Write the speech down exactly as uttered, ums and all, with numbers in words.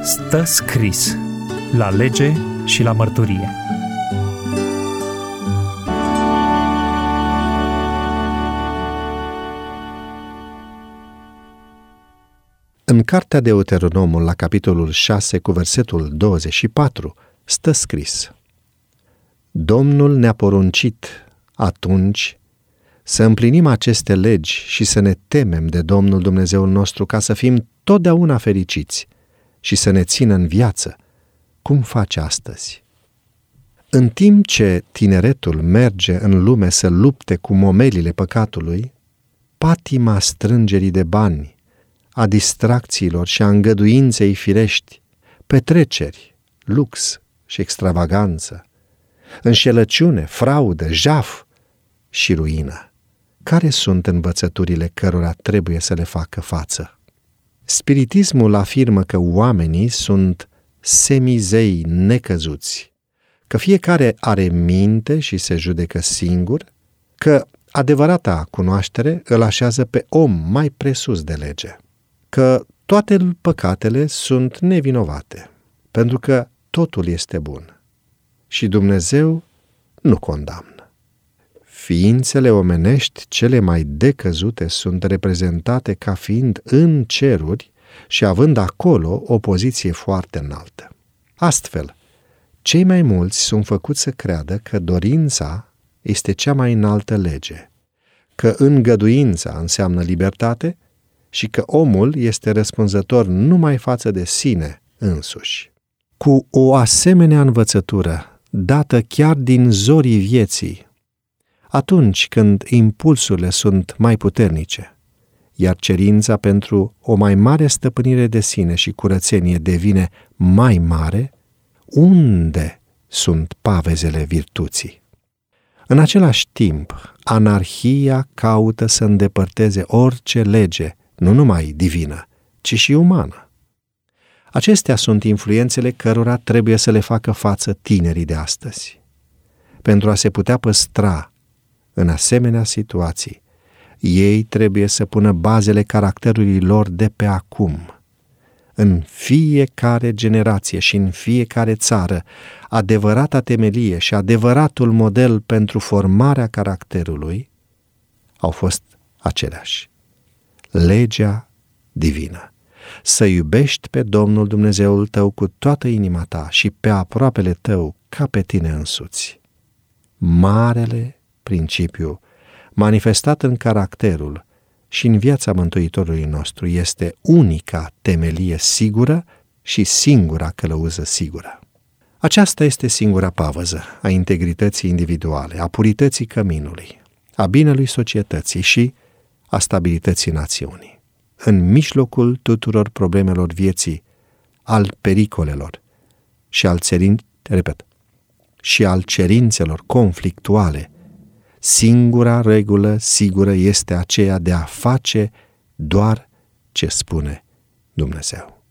Stă scris la lege și la mărturie. În cartea Deuteronomul, la capitolul șase, cu versetul douăzeci și patru, stă scris: Domnul ne-a poruncit atunci să împlinim aceste legi și să ne temem de Domnul Dumnezeul nostru, ca să fim totdeauna fericiți și să ne țină în viață, cum face astăzi. În timp ce tineretul merge în lume să lupte cu momelile păcatului, patima strângerii de bani, a distracțiilor și a îngăduinței firești, petreceri, lux și extravaganță, înșelăciune, fraudă, jaf și ruină. Care sunt învățăturile cărora trebuie să le facă față? Spiritismul afirmă că oamenii sunt semizei necăzuți, că fiecare are minte și se judecă singur, că adevărata cunoaștere îl așează pe om mai presus de lege, că toate păcatele sunt nevinovate, pentru că totul este bun și Dumnezeu nu condamnă. Ființele omenești cele mai decăzute sunt reprezentate ca fiind în ceruri și având acolo o poziție foarte înaltă. Astfel, cei mai mulți sunt făcuți să creadă că dorința este cea mai înaltă lege, că îngăduința înseamnă libertate și că omul este răspunzător numai față de sine însuși. Cu o asemenea învățătură, dată chiar din zorii vieții, atunci când impulsurile sunt mai puternice, iar cerința pentru o mai mare stăpânire de sine și curățenie devine mai mare, unde sunt pavezele virtuții? În același timp, anarhia caută să îndepărteze orice lege, nu numai divină, ci și umană. Acestea sunt influențele cărora trebuie să le facă față tinerii de astăzi. Pentru a se putea păstra în asemenea situații, ei trebuie să pună bazele caracterului lor de pe acum. În fiecare generație și în fiecare țară, adevărata temelie și adevăratul model pentru formarea caracterului au fost aceleași. Legea divină. Să iubești pe Domnul Dumnezeul tău cu toată inima ta și pe aproapele tău ca pe tine însuți. Marele principiu manifestat în caracterul și în viața Mântuitorului nostru este unica temelie sigură și singura călăuză sigură. Aceasta este singura pavăză a integrității individuale, a purității căminului, a binelui societății și a stabilității națiunii. În mijlocul tuturor problemelor vieții, al pericolelor și al cerin... repet, și al cerințelor conflictuale, singura regulă sigură este aceea de a face doar ce spune Dumnezeu.